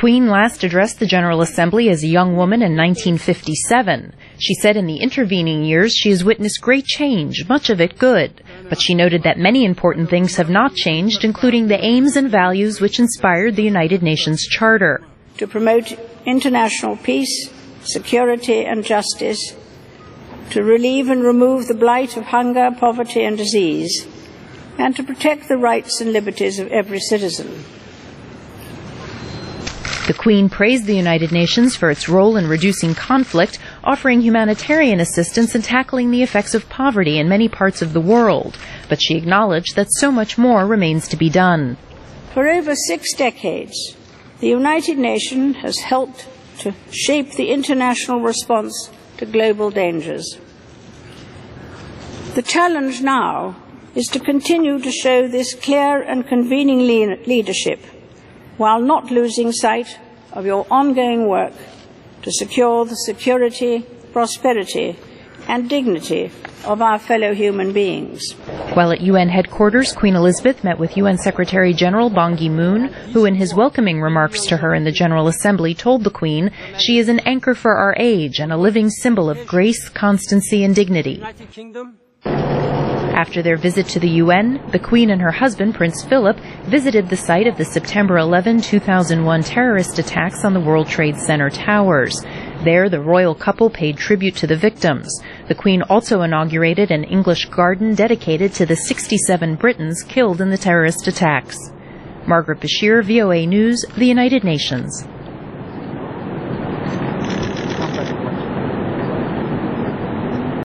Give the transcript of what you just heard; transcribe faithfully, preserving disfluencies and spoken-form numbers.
Queen last addressed the General Assembly as a young woman in nineteen fifty-seven. She said in the intervening years she has witnessed great change, much of it good. But she noted that many important things have not changed, including the aims and values which inspired the United Nations Charter. To promote international peace, security and justice, to relieve and remove the blight of hunger, poverty and disease, and to protect the rights and liberties of every citizen. The Queen praised the United Nations for its role in reducing conflict, offering humanitarian assistance and tackling the effects of poverty in many parts of the world. But she acknowledged that so much more remains to be done. For over six decades, the United Nations has helped to shape the international response to global dangers. The challenge now is to continue to show this clear and convening le- leadership while not losing sight of your ongoing work to secure the security, prosperity and dignity of our fellow human beings. While at U N headquarters, Queen Elizabeth met with U N Secretary-General Ban Ki-moon, who in his welcoming remarks to her in the General Assembly told the Queen she is an anchor for our age and a living symbol of grace, constancy and dignity. After their visit to the U N, the Queen and her husband, Prince Philip, visited the site of the September eleventh, two thousand one terrorist attacks on the World Trade Center towers. There, the royal couple paid tribute to the victims. The Queen also inaugurated an English garden dedicated to the sixty-seven Britons killed in the terrorist attacks. Margaret Bashir, V O A News, the United Nations.